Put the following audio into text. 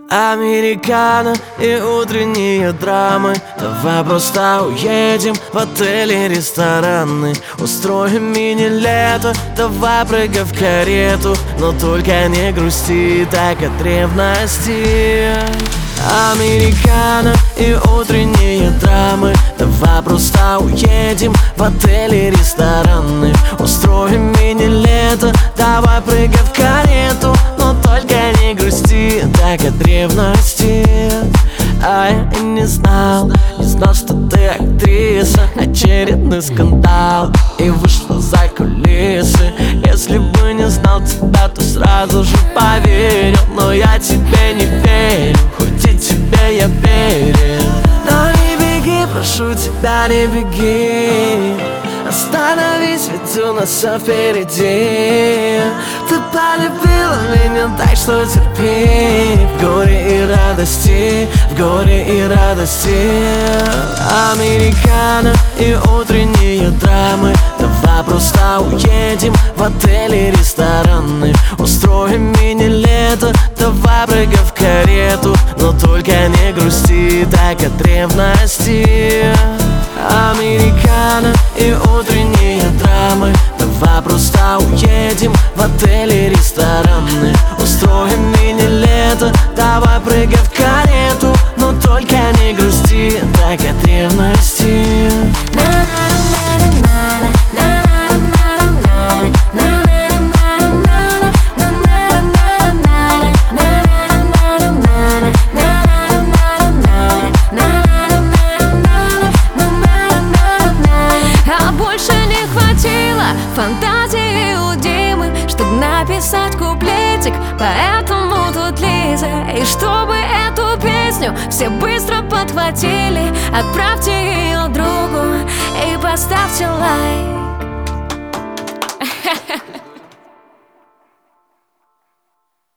Американо и утренние драмы. Давай просто уедем в отели, рестораны, устроим мини-лето. Давай прыгай в карету, но только не грусти так от ревности. Американо и утренние драмы. Давай просто уедем в отели, рестораны, устроим мини-лето. Давай прыгай в карету, но только не грусти так от ревности. А я не знал, что ты актриса. Очередной скандал и вышла за кулисы. Если бы не знал тебя, то сразу же поверил. Но я тебе не верю, хоть и тебе я верю. Но не беги, прошу тебя, не беги. Остановись, ведь у нас все впереди. Ты полюбила меня, так что терпи. В горе и радости, в горе и радости. Американо и утренние драмы. Давай просто уедем в отели, рестораны, устроим мини-лето. Давай прыгай в карету, но только не грусти так от ревности. Американо и утренние драмы. Давай просто уедем в отели, рестораны, устроим мини-лето. Давай прыгай в карету, но только не грусти так от ревности. Фантазии у Димы, чтоб написать куплетик, поэтому тут Лиза. И чтобы эту песню все быстро подхватили, отправьте ее другу и поставьте лайк.